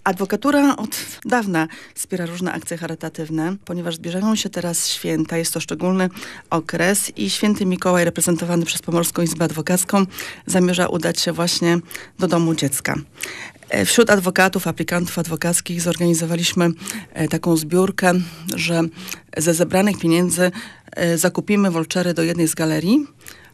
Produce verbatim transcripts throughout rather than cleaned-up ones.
Adwokatura od dawna wspiera różne akcje charytatywne, ponieważ zbliżają się teraz święta, jest to szczególny okres i święty Mikołaj, reprezentowany przez Pomorską Izbę Adwokacką, zamierza udać się właśnie do domu dziecka. Wśród adwokatów, aplikantów adwokackich zorganizowaliśmy taką zbiórkę, że ze zebranych pieniędzy zakupimy vouchery do jednej z galerii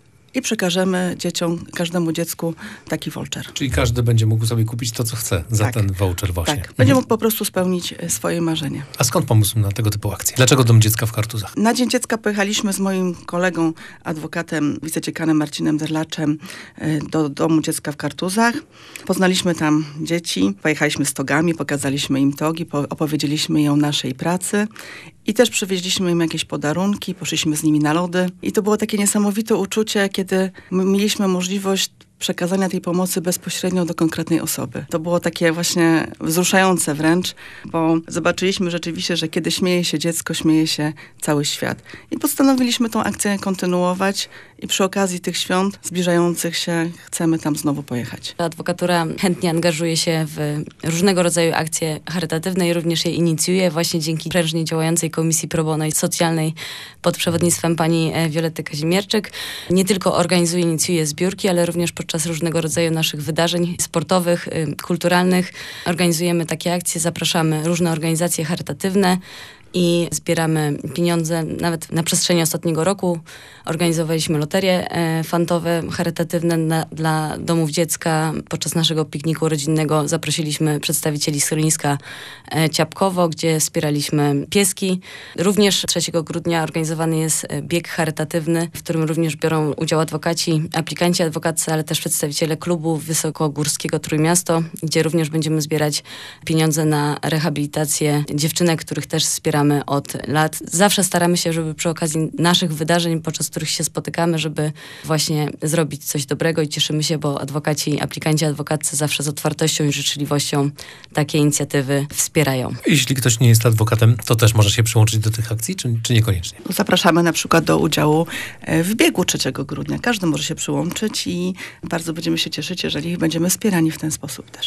i przekażemy dzieciom, każdemu dziecku taki voucher. Czyli każdy będzie mógł sobie kupić to, co chce za tak. ten voucher właśnie. Tak, będzie mógł po prostu spełnić swoje marzenie. A skąd pomysł na tego typu akcje? Dlaczego Dom Dziecka w Kartuzach? Na Dzień Dziecka pojechaliśmy z moim kolegą, adwokatem, wicedzikanem Marcinem Derlaczem do Domu Dziecka w Kartuzach. Poznaliśmy tam dzieci, pojechaliśmy z togami, pokazaliśmy im togi, opowiedzieliśmy im o naszej pracy. I też przywieźliśmy im jakieś podarunki, poszliśmy z nimi na lody. I to było takie niesamowite uczucie, kiedy mieliśmy możliwość przekazania tej pomocy bezpośrednio do konkretnej osoby. To było takie właśnie wzruszające wręcz, bo zobaczyliśmy rzeczywiście, że kiedy śmieje się dziecko, śmieje się cały świat. I postanowiliśmy tą akcję kontynuować i przy okazji tych świąt zbliżających się chcemy tam znowu pojechać. Adwokatura chętnie angażuje się w różnego rodzaju akcje charytatywne i również je inicjuje właśnie dzięki prężnie działającej Komisji Pro Bono i Socjalnej pod przewodnictwem pani Violetty Kazimierczyk. Nie tylko organizuje, inicjuje zbiórki, ale również podczas różnego rodzaju naszych wydarzeń sportowych, kulturalnych organizujemy takie akcje, zapraszamy różne organizacje charytatywne i zbieramy pieniądze. Nawet na przestrzeni ostatniego roku organizowaliśmy loterie e, fantowe, charytatywne na, dla domów dziecka. Podczas naszego pikniku rodzinnego zaprosiliśmy przedstawicieli schroniska e, Ciapkowo, gdzie wspieraliśmy pieski. Również trzeciego grudnia organizowany jest bieg charytatywny, w którym również biorą udział adwokaci, aplikanci adwokaccy, ale też przedstawiciele klubu wysokogórskiego Trójmiasto, gdzie również będziemy zbierać pieniądze na rehabilitację dziewczynek, których też wspieramy od lat. Zawsze staramy się, żeby przy okazji naszych wydarzeń, podczas których się spotykamy, żeby właśnie zrobić coś dobrego i cieszymy się, bo adwokaci, aplikanci adwokaccy zawsze z otwartością i życzliwością takie inicjatywy wspierają. Jeśli ktoś nie jest adwokatem, to też może się przyłączyć do tych akcji, czy, czy niekoniecznie? Zapraszamy na przykład do udziału w biegu trzeciego grudnia. Każdy może się przyłączyć i bardzo będziemy się cieszyć, jeżeli będziemy wspierani w ten sposób też.